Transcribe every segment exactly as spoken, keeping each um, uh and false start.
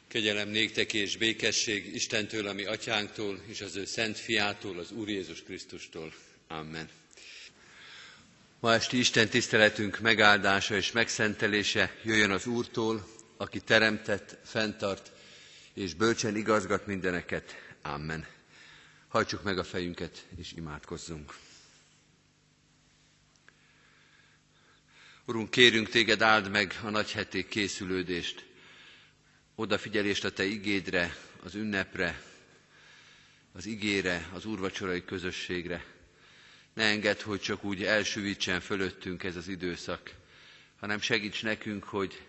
Kegyelem néktek és békesség Istentől, a mi atyánktól, és az ő szent fiától, az Úr Jézus Krisztustól. Amen. Ma esti Isten tiszteletünk megáldása és megszentelése jöjjön az Úrtól, aki teremtett, fenntart és bölcsen igazgat mindeneket. Amen. Hajtsuk meg a fejünket és imádkozzunk. Urunk, kérünk téged, áld meg a nagyheték készülődést, odafigyelést a te igédre, az ünnepre, az igére, az úrvacsorai közösségre. Ne engedd, hogy csak úgy elsüvítsen fölöttünk ez az időszak, hanem segíts nekünk, hogy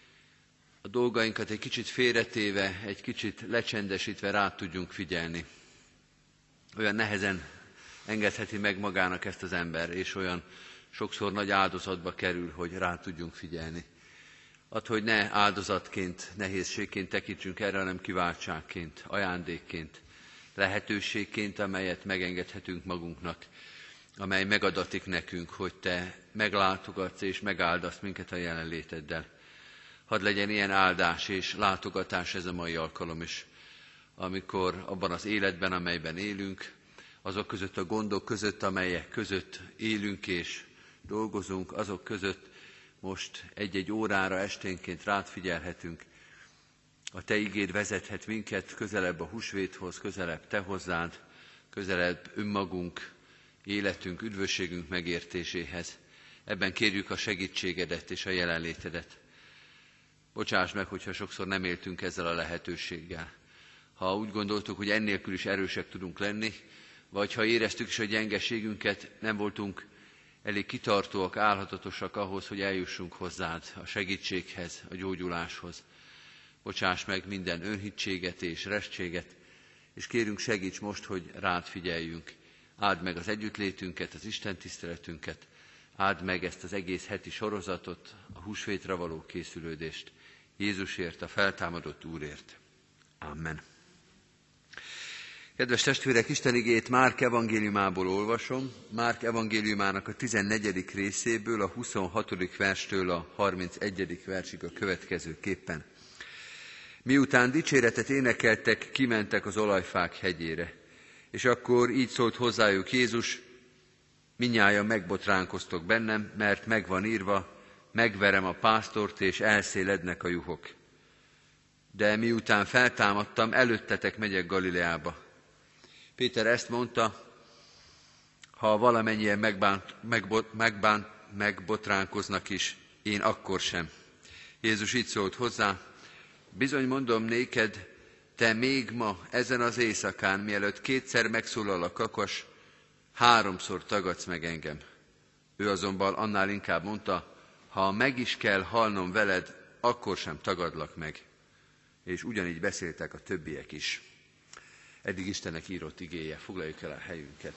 a dolgainkat egy kicsit félretéve, egy kicsit lecsendesítve rá tudjunk figyelni. Olyan nehezen engedheti meg magának ezt az ember, és olyan sokszor nagy áldozatba kerül, hogy rá tudjunk figyelni. Add, hogy ne áldozatként, nehézségként tekintsünk erre, hanem kiváltságként, ajándékként, lehetőségként, amelyet megengedhetünk magunknak, amely megadatik nekünk, hogy te meglátogatsz és megáldasz minket a jelenléteddel. Hadd legyen ilyen áldás és látogatás ez a mai alkalom is, amikor abban az életben, amelyben élünk, azok között a gondok között, amelyek között élünk és dolgozunk, azok között most egy-egy órára esténként rád figyelhetünk. A te igéd vezethet minket közelebb a húsvéthoz, közelebb te hozzád, közelebb önmagunk, életünk, üdvösségünk megértéséhez. Ebben kérjük a segítségedet és a jelenlétedet. Bocsáss meg, hogyha sokszor nem éltünk ezzel a lehetőséggel. Ha úgy gondoltuk, hogy ennélkül is erősek tudunk lenni, vagy ha éreztük is a gyengeségünket, nem voltunk elég kitartóak, állhatatosak ahhoz, hogy eljussunk hozzád, a segítséghez, a gyógyuláshoz. Bocsáss meg minden önhitséget és restséget, és kérünk, segíts most, hogy rád figyeljünk. Áld meg az együttlétünket, az Isten tiszteletünket, áld meg ezt az egész heti sorozatot, a húsvétra való készülődést. Jézusért, a feltámadott Úrért. Amen. Kedves testvérek, Isten igéjét Márk evangéliumából olvasom, Márk evangéliumának a tizennegyedik részéből, a huszonhatodik verstől a harmincegyedik versig a következőképpen. Miután dicséretet énekeltek, kimentek az olajfák hegyére, és akkor így szólt hozzájuk Jézus: mindnyájan megbotránkoztok bennem, mert megvan írva, megverem a pásztort, és elszélednek a juhok. De miután feltámadtam, előttetek megyek Galileába. Péter ezt mondta: ha valamennyien megbánt, megbot, megbánt, megbotránkoznak is, én akkor sem. Jézus így szólt hozzá: bizony mondom néked, te még ma, ezen az éjszakán, mielőtt kétszer megszólal a kakas, háromszor tagadsz meg engem. Ő azonban annál inkább mondta: ha meg is kell halnom veled, akkor sem tagadlak meg. És ugyanígy beszéltek a többiek is. Eddig Istennek írott igéje. Foglaljuk el a helyünket.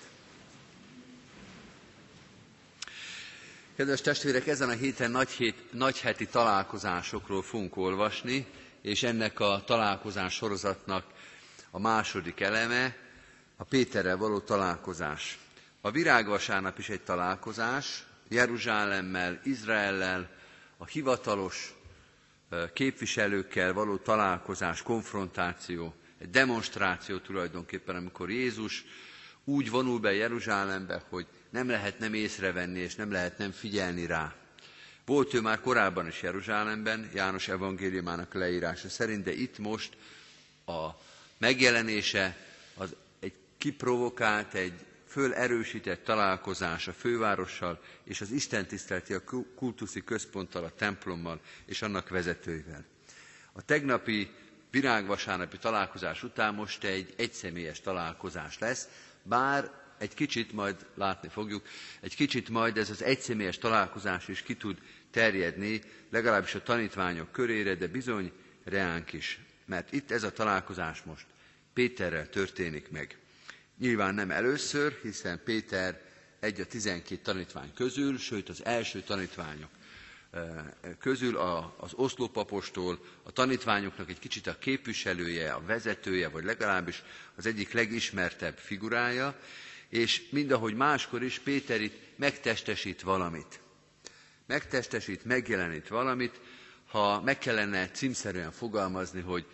Kedves testvérek, ezen a héten nagy hét, nagyheti találkozásokról fogunk olvasni, és ennek a találkozás sorozatnak a második eleme a Péterrel való találkozás. A virágvasárnap is egy találkozás, Jeruzsálemmel, Izraellel, a hivatalos képviselőkkel való találkozás, konfrontáció, egy demonstráció tulajdonképpen, amikor Jézus úgy vonul be Jeruzsálembe, hogy nem lehet nem észrevenni, és nem lehet nem figyelni rá. Volt ő már korábban is Jeruzsálemben, János evangéliumának leírása szerint, de itt most a megjelenése az egy kiprovokált, egy fölerősített találkozás a fővárossal és az istentiszteleti, a kultuszi központtal, a templommal és annak vezetőivel. A tegnapi virágvasárnapi találkozás után most egy egyszemélyes találkozás lesz, bár egy kicsit, majd látni fogjuk, egy kicsit majd ez az egyszemélyes találkozás is ki tud terjedni, legalábbis a tanítványok körére, de bizony reánk is. Mert itt ez a találkozás most Péterrel történik meg. Nyilván nem először, hiszen Péter egy a tizenkét tanítvány közül, sőt az első tanítványok közül az oszlopapostól, a tanítványoknak egy kicsit a képviselője, a vezetője, vagy legalábbis az egyik legismertebb figurája, és mindahogy máskor is Péter itt megtestesít valamit. Megtestesít, megjelenít valamit, ha meg kellene címszerűen fogalmazni, hogy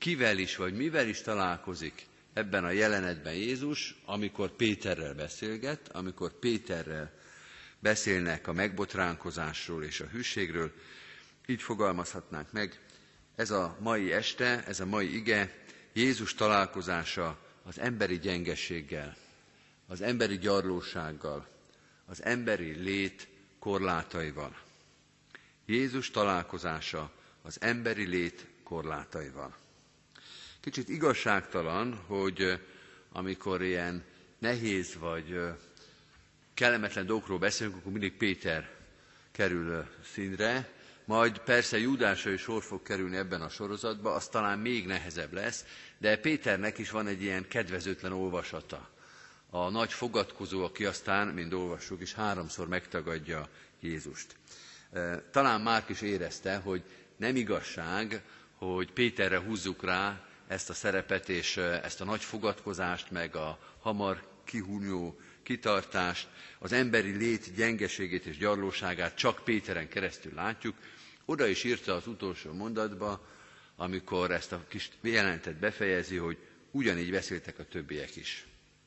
kivel is vagy mivel is találkozik ebben a jelenetben Jézus, amikor Péterrel beszélget, amikor Péterrel beszélnek a megbotránkozásról és a hűségről, így fogalmazhatnánk meg, ez a mai este, ez a mai ige, Jézus találkozása az emberi gyengeséggel, az emberi gyarlósággal, az emberi lét korlátaival. Jézus találkozása az emberi lét korlátaival. Kicsit igazságtalan, hogy amikor ilyen nehéz vagy kellemetlen dolgokról beszélünk, akkor mindig Péter kerül színre, majd persze Júdásra is sor fog kerülni ebben a sorozatban, az talán még nehezebb lesz, de Péternek is van egy ilyen kedvezőtlen olvasata. A nagy fogadkozó, aki aztán, mint olvassuk is, háromszor megtagadja Jézust. Talán Márk is érezte, hogy nem igazság, hogy Péterre húzzuk rá ezt a szerepet és ezt a nagy fogadkozást, meg a hamar kihúnyó kitartást, az emberi lét gyengeségét és gyarlóságát csak Péteren keresztül látjuk. Oda is írta az utolsó mondatba, amikor ezt a kis jelentet befejezi, hogy ugyanígy beszéltek a többiek is.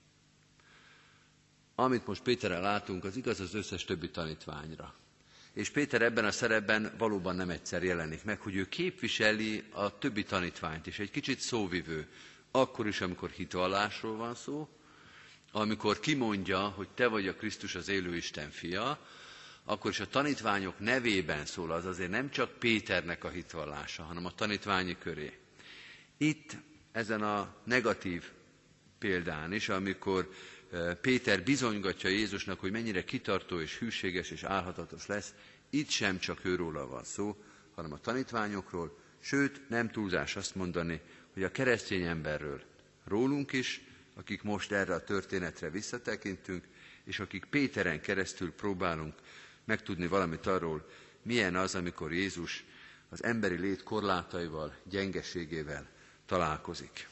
Amit most Péterrel látunk, az igaz az összes többi tanítványra. És Péter ebben a szerepben valóban nem egyszer jelenik meg, hogy ő képviseli a többi tanítványt is, egy kicsit szóvivő. Akkor is, amikor hitvallásról van szó, amikor kimondja, hogy te vagy a Krisztus, az élő Isten fia, akkor is a tanítványok nevében szól, az azért nem csak Péternek a hitvallása, hanem a tanítványi köré. Itt ezen a negatív példán is, amikor Péter bizonygatja Jézusnak, hogy mennyire kitartó és hűséges és álhatatos lesz, itt sem csak őróla van szó, hanem a tanítványokról, sőt, nem túlzás azt mondani, hogy a keresztény emberről, rólunk is, akik most erre a történetre visszatekintünk, és akik Péteren keresztül próbálunk megtudni valamit arról, milyen az, amikor Jézus az emberi lét korlátaival, gyengeségével találkozik.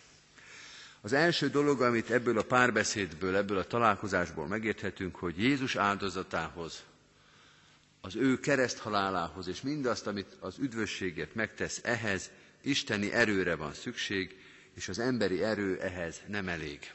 Az első dolog, amit ebből a párbeszédből, ebből a találkozásból megérthetünk, hogy Jézus áldozatához, az ő kereszthalálához, és mindazt, amit az üdvösségért megtesz, ehhez isteni erőre van szükség, és az emberi erő ehhez nem elég.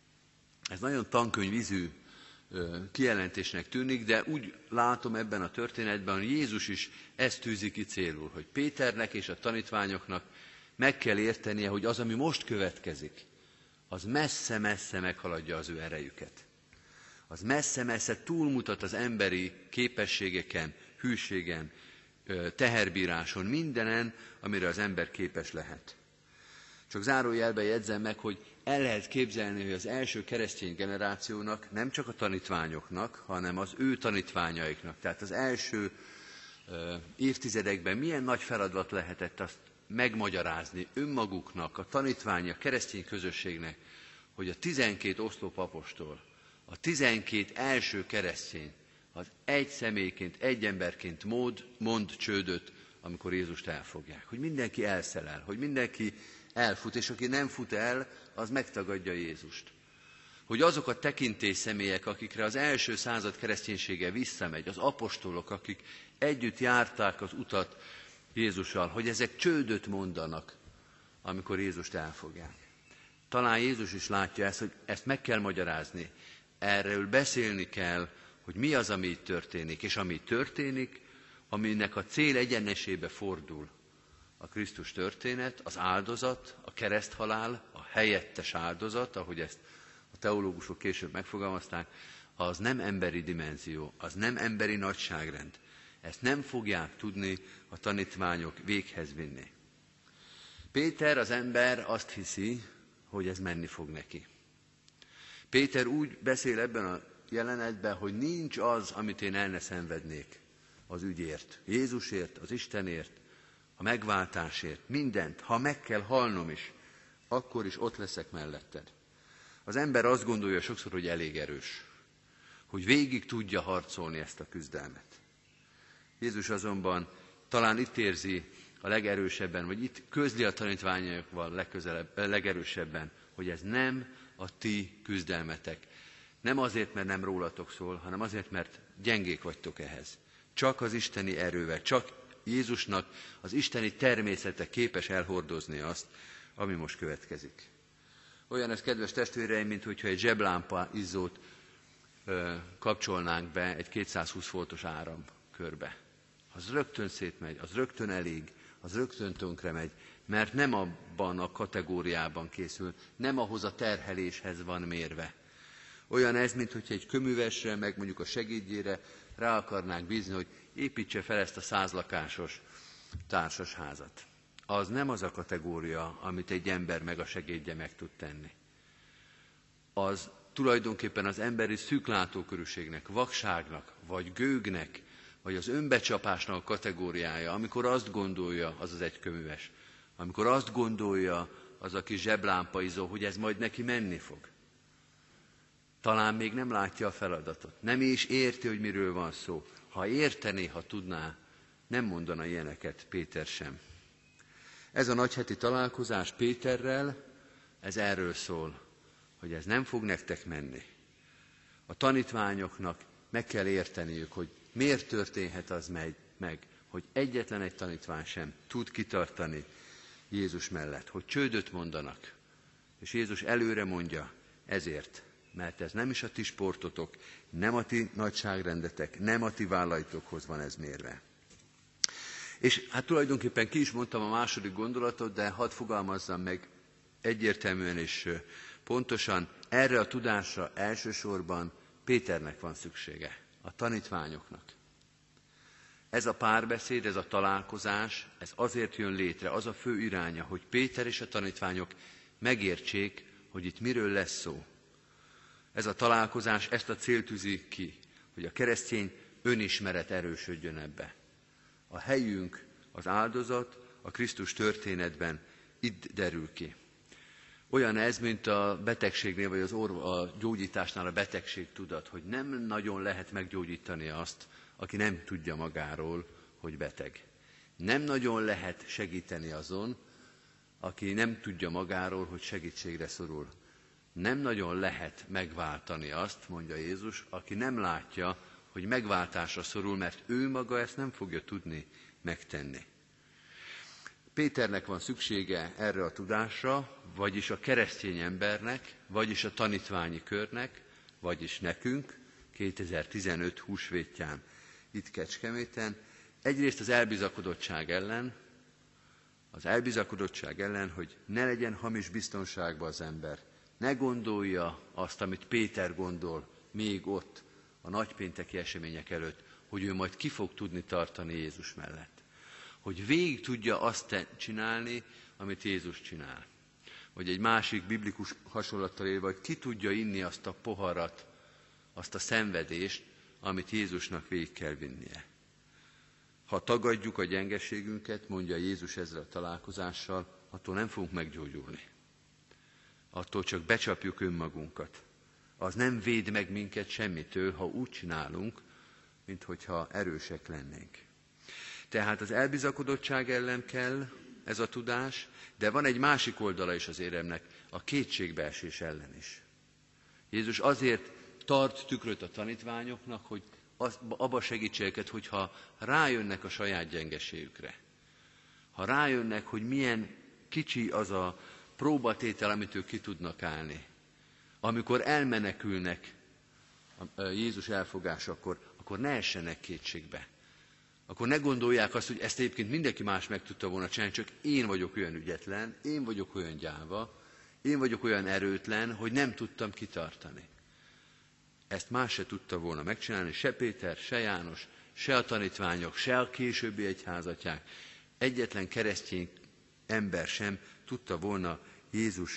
Ez nagyon tankönyvizű kijelentésnek tűnik, de úgy látom ebben a történetben, hogy Jézus is ezt tűzi ki célul, hogy Péternek és a tanítványoknak meg kell értenie, hogy az, ami most következik, az messze-messze meghaladja az ő erejüket. Az messze-messze túlmutat az emberi képességeken, hűségen, teherbíráson, mindenen, amire az ember képes lehet. Csak zárójelben jegyzem meg, hogy el lehet képzelni, hogy az első keresztény generációnak, nem csak a tanítványoknak, hanem az ő tanítványaiknak, tehát az első ö, évtizedekben milyen nagy feladat lehetett azt megmagyarázni önmaguknak, a tanítvány, a keresztény közösségnek, hogy a tizenkét oszlop apostol, a tizenkét első keresztény, az egy személyként, egy emberként mód, mond csődöt, amikor Jézust elfogják. Hogy mindenki elszelel, hogy mindenki elfut, és aki nem fut el, az megtagadja Jézust. Hogy azok a tekintély személyek, akikre az első század kereszténysége visszamegy, az apostolok, akik együtt járták az utat Jézussal, hogy ezek csődöt mondanak, amikor Jézust elfogják. Talán Jézus is látja ezt, hogy ezt meg kell magyarázni, erről beszélni kell, hogy mi az, ami itt történik, és ami történik, aminek a cél egyenesébe fordul. A Krisztus történet, az áldozat, a kereszthalál, a helyettes áldozat, ahogy ezt a teológusok később megfogalmazták, az nem emberi dimenzió, az nem emberi nagyságrend. Ezt nem fogják tudni a tanítványok véghez vinni. Péter, az ember azt hiszi, hogy ez menni fog neki. Péter úgy beszél ebben a jelenetben, hogy nincs az, amit én el ne szenvednék az ügyért, Jézusért, az Istenért, a megváltásért, mindent, ha meg kell halnom is, akkor is ott leszek melletted. Az ember azt gondolja sokszor, hogy elég erős, hogy végig tudja harcolni ezt a küzdelmet. Jézus azonban talán itt érzi a legerősebben, vagy itt közli a tanítványaikkal legközelebb, legerősebben, hogy ez nem a ti küzdelmetek. Nem azért, mert nem rólatok szól, hanem azért, mert gyengék vagytok ehhez. Csak az isteni erővel, csak Jézusnak az isteni természete képes elhordozni azt, ami most következik. Olyan ez, kedves testvéreim, mint hogyha egy zseblámpa izzót ö, kapcsolnánk be egy kétszázhúsz voltos áramkörbe. Az rögtön szétmegy, az rögtön elég, az rögtön tönkre megy, mert nem abban a kategóriában készül, nem ahhoz a terheléshez van mérve. Olyan ez, mint hogyha egy köművesre, meg mondjuk a segédjére rá akarnánk bízni, hogy építse fel ezt a százlakásos társasházat. Az nem az a kategória, amit egy ember meg a segédje meg tud tenni. Az tulajdonképpen az emberi szűklátókörűségnek, vakságnak, vagy gőgnek, vagy az önbecsapásnak a kategóriája, amikor azt gondolja az az egyköműves, amikor azt gondolja az a kis zseblámpaizó, hogy ez majd neki menni fog. Talán még nem látja a feladatot, nem is érti, hogy miről van szó. Ha értené, ha tudná, nem mondana ilyeneket Péter sem. Ez a nagyheti találkozás Péterrel, ez erről szól, hogy ez nem fog nektek menni. A tanítványoknak meg kell érteniük, hogy miért történhet az meg, hogy egyetlen egy tanítvány sem tud kitartani Jézus mellett, hogy csődöt mondanak. És Jézus előre mondja, ezért, mert ez nem is a ti sportotok, nem a ti nagyságrendetek, nem a ti vállaitokhoz van ez mérve. És hát tulajdonképpen ki is mondtam a második gondolatot, de hadd fogalmazzam meg egyértelműen és pontosan, erre a tudásra elsősorban Péternek van szüksége, a tanítványoknak. Ez a párbeszéd, ez a találkozás, ez azért jön létre, az a fő iránya, hogy Péter és a tanítványok megértsék, hogy itt miről lesz szó. Ez a találkozás ezt a célt tűzi ki, hogy a keresztény önismeret erősödjön ebbe. A helyünk, az áldozat a Krisztus történetben itt derül ki. Olyan ez, mint a betegségnél, vagy az orv- a gyógyításnál a betegség tudat, hogy nem nagyon lehet meggyógyítani azt, aki nem tudja magáról, hogy beteg. Nem nagyon lehet segíteni azon, aki nem tudja magáról, hogy segítségre szorul. Nem nagyon lehet megváltani azt, mondja Jézus, aki nem látja, hogy megváltásra szorul, mert ő maga ezt nem fogja tudni megtenni. Péternek van szüksége erre a tudásra, vagyis a keresztény embernek, vagyis a tanítványi körnek, vagyis nekünk, kétezer-tizenöt húsvétján itt Kecskeméten. Egyrészt az elbizakodottság ellen, az elbizakodottság ellen, hogy ne legyen hamis biztonságban az ember. Ne gondolja azt, amit Péter gondol még ott, a nagypénteki események előtt, hogy ő majd ki fog tudni tartani Jézus mellett. Hogy végig tudja azt csinálni, amit Jézus csinál. Vagy egy másik biblikus hasonlattal élve, hogy ki tudja inni azt a poharat, azt a szenvedést, amit Jézusnak végig kell vinnie. Ha tagadjuk a gyengeségünket, mondja Jézus ezzel a találkozással, attól nem fogunk meggyógyulni. Attól csak becsapjuk önmagunkat. Az nem véd meg minket semmitől, ha úgy csinálunk, minthogyha erősek lennénk. Tehát az elbizakodottság ellen kell ez a tudás, de van egy másik oldala is az éremnek, a kétségbeesés ellen is. Jézus azért tart tükröt a tanítványoknak, hogy az, abba segítse őket, hogyha rájönnek a saját gyengeségükre. Ha rájönnek, hogy milyen kicsi az a próbatétel, amit ők ki tudnak állni. Amikor elmenekülnek a Jézus elfogásakor, akkor ne essenek kétségbe. Akkor ne gondolják azt, hogy ezt egyébként mindenki más meg tudta volna csinálni, csak én vagyok olyan ügyetlen, én vagyok olyan gyáva, én vagyok olyan erőtlen, hogy nem tudtam kitartani. Ezt más se tudta volna megcsinálni, se Péter, se János, se a tanítványok, se a későbbi egyházatják. Egyetlen keresztény ember sem tudta volna Jézus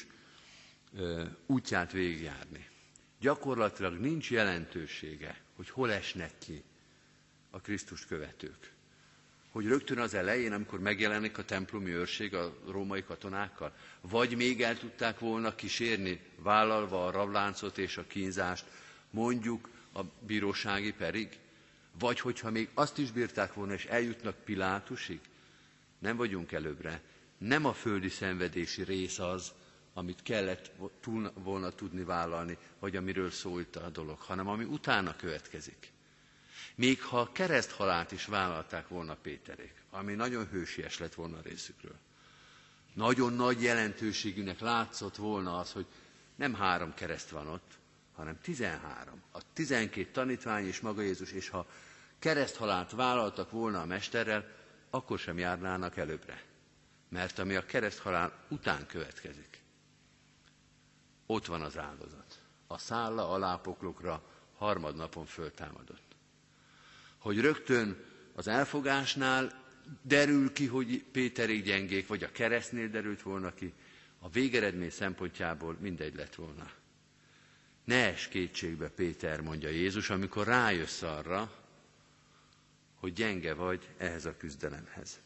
ö, útját végigjárni. Gyakorlatilag nincs jelentősége, hogy hol esnek ki a Krisztust követők. Hogy rögtön az elején, amikor megjelenik a templomi őrség a római katonákkal, vagy még el tudták volna kísérni, vállalva a rabláncot és a kínzást, mondjuk a bírósági perig, vagy hogyha még azt is bírták volna, és eljutnak Pilátusig, nem vagyunk előbbre. Nem a földi szenvedési rész az, amit kellett volna tudni vállalni, vagy amiről szólt a dolog, hanem ami utána következik. Még ha a kereszthalált is vállalták volna Péterék, ami nagyon hősies lett volna a részükről. nagyon nagy jelentőségűnek látszott volna az, hogy nem három kereszt van ott, hanem tizenhárom. A tizenkét tanítvány és maga Jézus, és ha kereszthalált vállaltak volna a mesterrel, akkor sem járnának előbbre. Mert ami a kereszthalál után következik, ott van az áldozat. A szálla alápoklokra harmadnapon föltámadott. Hogy rögtön az elfogásnál derül ki, hogy Péterék gyengék, vagy a keresztnél derült volna ki, a végeredmény szempontjából mindegy lett volna. Ne ess kétségbe, Péter, mondja Jézus, amikor rájössz arra, hogy gyenge vagy ehhez a küzdelemhez.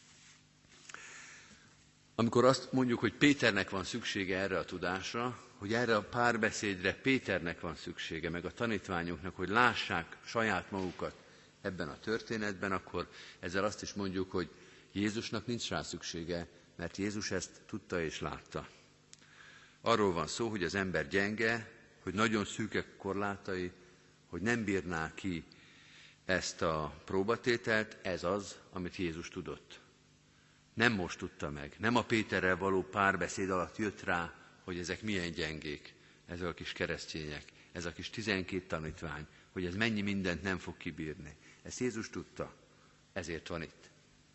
Amikor azt mondjuk, hogy Péternek van szüksége erre a tudásra, hogy erre a párbeszédre Péternek van szüksége, meg a tanítványoknak, hogy lássák saját magukat ebben a történetben, akkor ezzel azt is mondjuk, hogy Jézusnak nincs rá szüksége, mert Jézus ezt tudta és látta. Arról van szó, hogy az ember gyenge, hogy nagyon szűkek korlátai, hogy nem bírná ki ezt a próbatételt, ez az, amit Jézus tudott. Nem most tudta meg, nem a Péterrel való párbeszéd alatt jött rá, hogy ezek milyen gyengék, ezek a kis keresztények, ez a kis tizenkét tanítvány, hogy ez mennyi mindent nem fog kibírni. Ezt Jézus tudta, ezért van itt.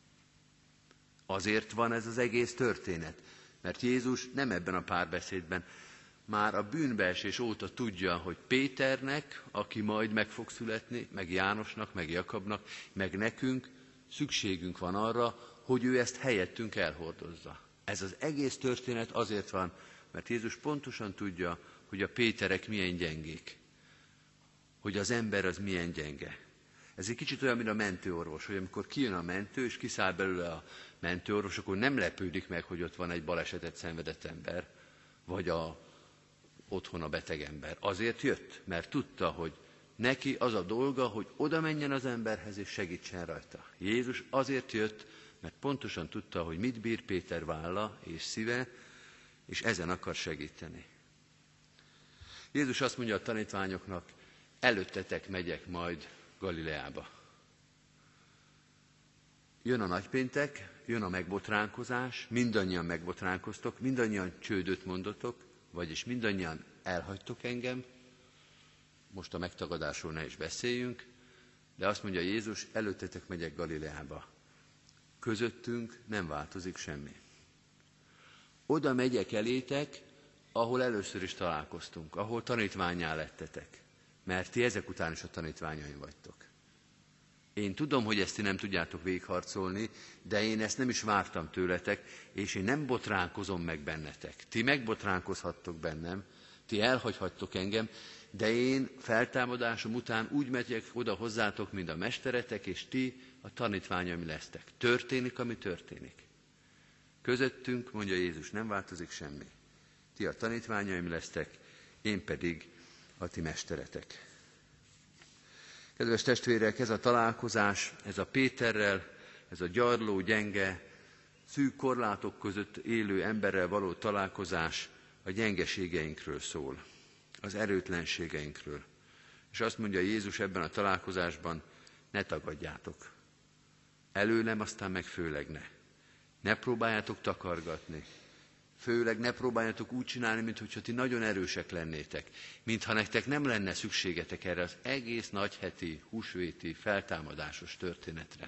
Azért van ez az egész történet, mert Jézus nem ebben a párbeszédben, már a bűnbeesés óta tudja, hogy Péternek, aki majd meg fog születni, meg Jánosnak, meg Jakabnak, meg nekünk szükségünk van arra, hogy ő ezt helyettünk elhordozza. Ez az egész történet azért van, mert Jézus pontosan tudja, hogy a Péterek milyen gyengék, hogy az ember az milyen gyenge. Ez egy kicsit olyan, mint a mentőorvos, hogy amikor kijön a mentő, és kiszáll belőle a mentőorvos, akkor nem lepődik meg, hogy ott van egy balesetet szenvedett ember, vagy a, otthon a beteg ember. Azért jött, mert tudta, hogy neki az a dolga, hogy oda menjen az emberhez, és segítsen rajta. Jézus azért jött, mert pontosan tudta, hogy mit bír Péter válla és szíve, és ezen akar segíteni. Jézus azt mondja a tanítványoknak, előttetek megyek majd Galileába. Jön a nagypéntek, jön a megbotránkozás, mindannyian megbotránkoztok, mindannyian csődöt mondotok, vagyis mindannyian elhagytok engem, most a megtagadásról ne is beszéljünk, de azt mondja Jézus, előttetek megyek Galileába. Közöttünk nem változik semmi. Oda megyek elétek, ahol először is találkoztunk, ahol tanítvánnyá lettetek, mert ti ezek után is a tanítványaim vagytok. Én tudom, hogy ezt ti nem tudjátok végigharcolni, de én ezt nem is vártam tőletek, és én nem botránkozom meg bennetek. Ti megbotránkozhattok bennem, ti elhagyhattok engem, de én feltámadásom után úgy megyek oda hozzátok, mint a mesteretek, és ti a tanítványaim lesztek. Történik, ami történik. Közöttünk, mondja Jézus, nem változik semmi. Ti a tanítványaim lesztek, én pedig a ti mesteretek. Kedves testvérek, ez a találkozás, ez a Péterrel, ez a gyarló, gyenge, szűk korlátok között élő emberrel való találkozás a gyengeségeinkről szól, az erőtlenségeinkről. És azt mondja Jézus ebben a találkozásban, ne tagadjátok. Előlem, aztán meg főleg ne. Ne próbáljátok takargatni. Főleg ne próbáljátok úgy csinálni, mintha ti nagyon erősek lennétek. Mintha nektek nem lenne szükségetek erre az egész nagyheti, húsvéti, feltámadásos történetre.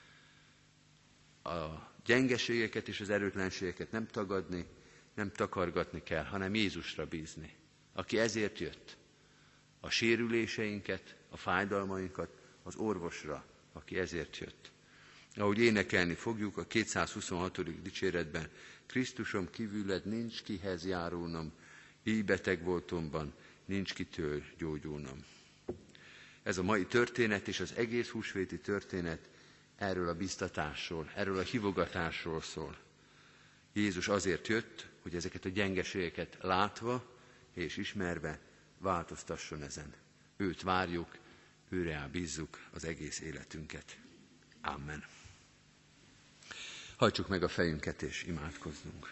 A gyengeségeket és az erőtlenségeket nem tagadni, nem takargatni kell, hanem Jézusra bízni, aki ezért jött. A sérüléseinket, a fájdalmainkat az orvosra, aki ezért jött. Ahogy énekelni fogjuk a kétszázhuszonhatodik dicséretben, Krisztusom kívüled nincs kihez járulnom, így beteg voltomban nincs kitől gyógyulnom. Ez a mai történet és az egész húsvéti történet erről a biztatásról, erről a hívogatásról szól. Jézus azért jött, hogy ezeket a gyengeségeket látva és ismerve változtasson ezen. Őt várjuk, őre bízzuk az egész életünket. Amen. Hajtsuk meg a fejünket és imádkozzunk.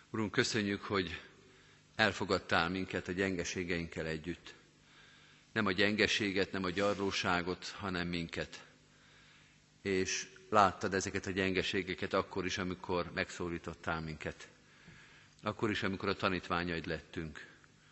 Urunk, köszönjük, hogy elfogadtál minket a gyengeségeinkkel együtt. Nem a gyengeséget, nem a gyarlóságot, hanem minket. És láttad ezeket a gyengeségeket akkor is, amikor megszólítottál minket. Akkor is, amikor a tanítványaid lettünk.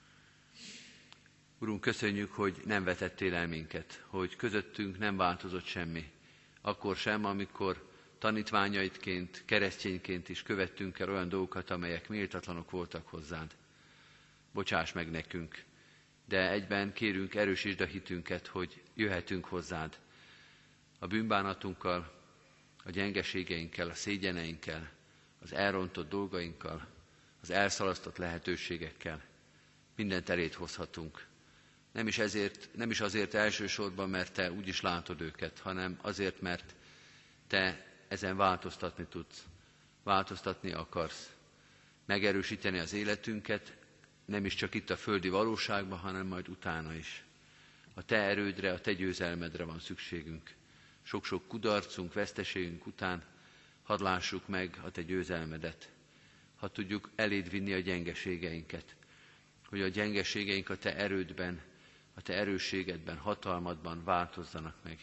Urunk, köszönjük, hogy nem vetettél el minket, hogy közöttünk nem változott semmi. Akkor sem, amikor tanítványaidként, keresztényként is követtünk el olyan dolgokat, amelyek méltatlanok voltak hozzád. Bocsáss meg nekünk, de egyben kérünk, erősítsd a hitünket, hogy jöhetünk hozzád a bűnbánatunkkal, a gyengeségeinkkel, a szégyeneinkkel, az elrontott dolgainkkal, az elszalasztott lehetőségekkel. Mindent eléd hozhatunk. Nem is, ezért, nem is azért elsősorban, mert te úgyis látod őket, hanem azért, mert te ezen változtatni tudsz, változtatni akarsz, megerősíteni az életünket, nem is csak itt a földi valóságban, hanem majd utána is. A te erődre, a te győzelmedre van szükségünk. Sok-sok kudarcunk, veszteségünk után hadd lássuk meg a te győzelmedet. Hadd tudjuk eléd vinni a gyengeségeinket, hogy a gyengeségeink a te erődben, a te erősségedben, hatalmadban változzanak meg.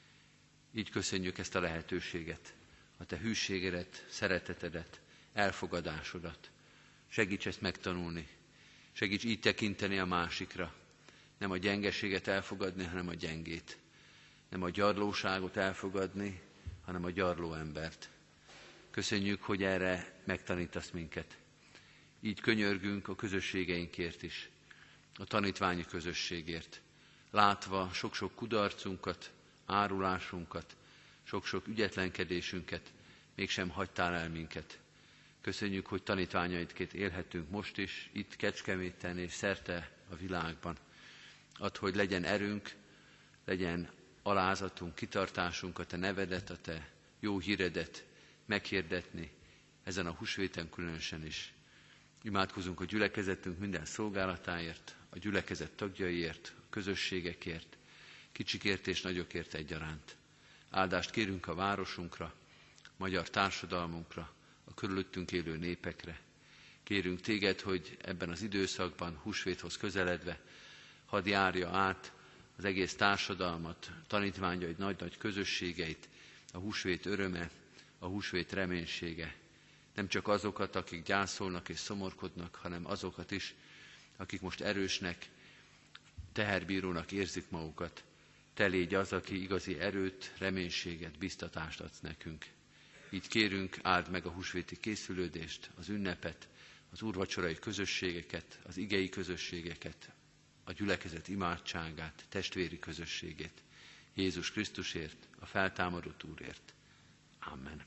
Így köszönjük ezt a lehetőséget, a te hűségedet, szeretetedet, elfogadásodat. Segíts ezt megtanulni, segíts így tekinteni a másikra. Nem a gyengeséget elfogadni, hanem a gyengét. Nem a gyarlóságot elfogadni, hanem a gyarló embert. Köszönjük, hogy erre megtanítasz minket. Így könyörgünk a közösségeinkért is, a tanítványi közösségért. Látva sok-sok kudarcunkat, árulásunkat, sok-sok ügyetlenkedésünket, mégsem hagytál el minket. Köszönjük, hogy tanítványaidként élhetünk most is, itt Kecskeméten és szerte a világban. Add, hogy legyen erőnk, legyen alázatunk, kitartásunk a te nevedet, a te jó híredet meghirdetni, ezen a húsvéten különösen is. Imádkozunk a gyülekezetünk minden szolgálatáért, a gyülekezet tagjaiért, a közösségekért, kicsikért és nagyokért egyaránt. Áldást kérünk a városunkra, magyar társadalmunkra, a körülöttünk élő népekre. Kérünk téged, hogy ebben az időszakban, húsvéthoz közeledve, hadd járja át az egész társadalmat, tanítványaid nagy-nagy közösségeit, a húsvét öröme, a húsvét reménysége. Nem csak azokat, akik gyászolnak és szomorkodnak, hanem azokat is, akik most erősnek, teherbírónak érzik magukat. Te légy az, aki igazi erőt, reménységet, biztatást adsz nekünk. Így kérünk, áld meg a húsvéti készülődést, az ünnepet, az úrvacsorai közösségeket, az igei közösségeket, a gyülekezet imádságát, testvéri közösségét. Jézus Krisztusért, a feltámadott Úrért. Amen.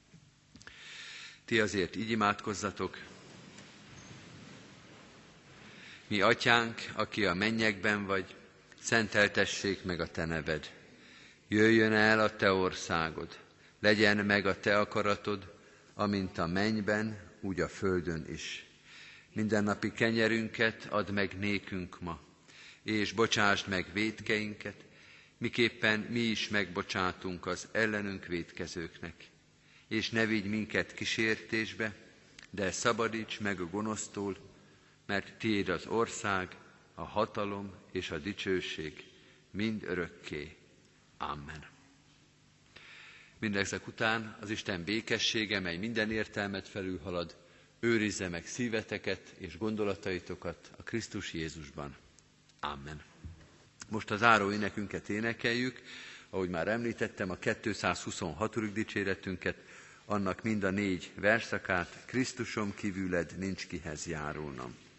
Ti azért így imádkozzatok. Mi atyánk, aki a mennyekben vagy, szenteltessék meg a te neved. Jöjjön el a te országod, legyen meg a te akaratod, amint a mennyben, úgy a földön is. Mindennapi kenyerünket add meg nékünk ma, és bocsásd meg vétkeinket, miképpen mi is megbocsátunk az ellenünk vétkezőknek. És ne vigy minket kísértésbe, de szabadíts meg a gonosztól, mert tiéd az ország, a hatalom és a dicsőség mind örökké. Amen. Mindezek után az Isten békessége, mely minden értelmet felülhalad, őrizze meg szíveteket és gondolataitokat a Krisztus Jézusban. Amen. Most a záró énekünket énekeljük, ahogy már említettem, a kétszázhuszonhatodik dicséretünket, annak mind a négy verszakát, Krisztusom kívüled nincs kihez járulnom.